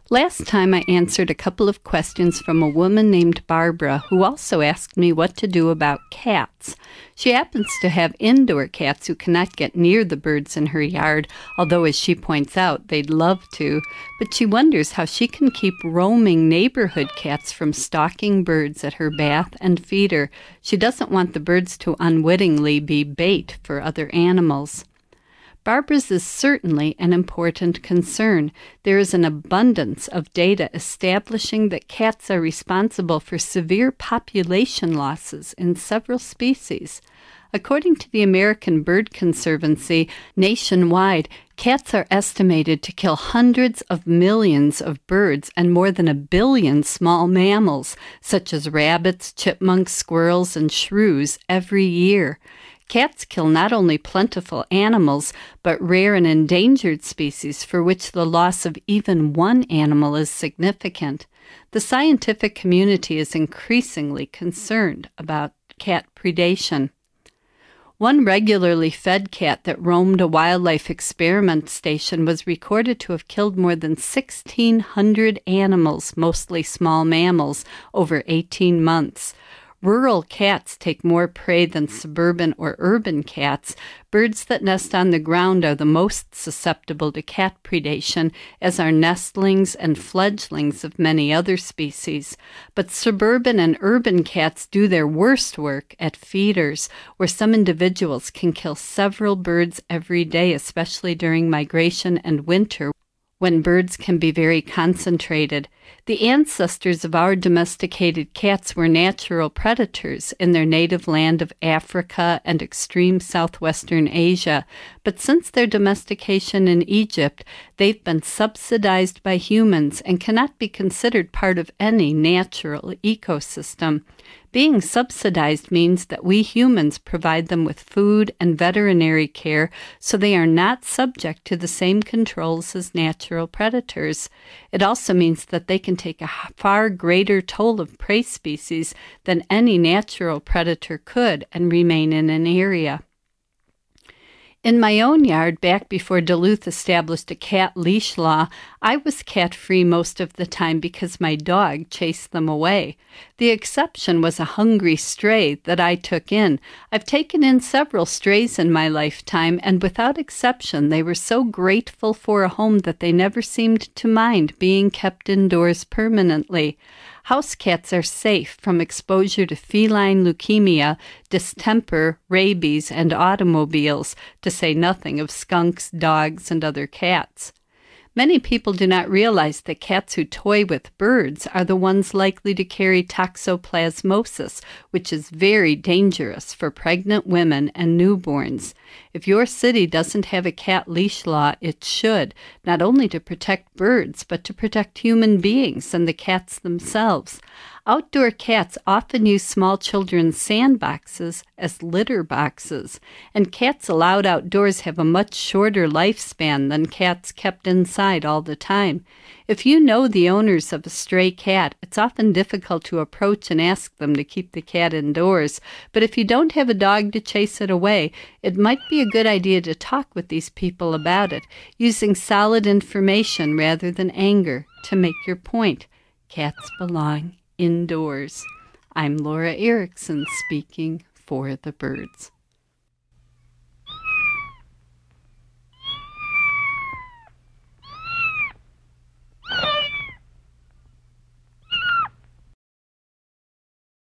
Last time I answered a couple of questions from a woman named Barbara who also asked me what to do about cats. She happens to have indoor cats who cannot get near the birds in her yard, although as she points out, they'd love to, but she wonders how she can keep roaming neighborhood cats from stalking birds at her bath and feeder. She doesn't want the birds to unwittingly be bait for other animals. Barbara's is certainly an important concern. There is an abundance of data establishing that cats are responsible for severe population losses in several species. According to the American Bird Conservancy, nationwide, cats are estimated to kill hundreds of millions of birds and more than 1 billion small mammals, such as rabbits, chipmunks, squirrels, and shrews, every year. Cats kill not only plentiful animals, but rare and endangered species for which the loss of even one animal is significant. The scientific community is increasingly concerned about cat predation. One regularly fed cat that roamed a wildlife experiment station was recorded to have killed more than 1,600 animals, mostly small mammals, over 18 months. Rural cats take more prey than suburban or urban cats. Birds that nest on the ground are the most susceptible to cat predation, as are nestlings and fledglings of many other species. But suburban and urban cats do their worst work at feeders, where some individuals can kill several birds every day, especially during migration and winter, when birds can be very concentrated. The ancestors of our domesticated cats were natural predators in their native land of Africa and extreme southwestern Asia, but since their domestication in Egypt, they've been subsidized by humans and cannot be considered part of any natural ecosystem. Being subsidized means that we humans provide them with food and veterinary care, so they are not subject to the same controls as natural predators. It also means that they can take a far greater toll of prey species than any natural predator could and remain in an area. In my own yard, back before Duluth established a cat leash law, I was cat-free most of the time because my dog chased them away. The exception was a hungry stray that I took in. I've taken in several strays in my lifetime, and without exception, they were so grateful for a home that they never seemed to mind being kept indoors permanently. House cats are safe from exposure to feline leukemia, distemper, rabies, and automobiles, to say nothing of skunks, dogs, and other cats. Many people do not realize that cats who toy with birds are the ones likely to carry toxoplasmosis, which is very dangerous for pregnant women and newborns. If your city doesn't have a cat leash law, it should, not only to protect birds, but to protect human beings and the cats themselves. Outdoor cats often use small children's sandboxes as litter boxes, and cats allowed outdoors have a much shorter lifespan than cats kept inside all the time. If you know the owners of a stray cat, it's often difficult to approach and ask them to keep the cat indoors, but if you don't have a dog to chase it away, it might be a good idea to talk with these people about it, using solid information rather than anger to make your point. Cats belong indoors. I'm Laura Erickson speaking for the birds.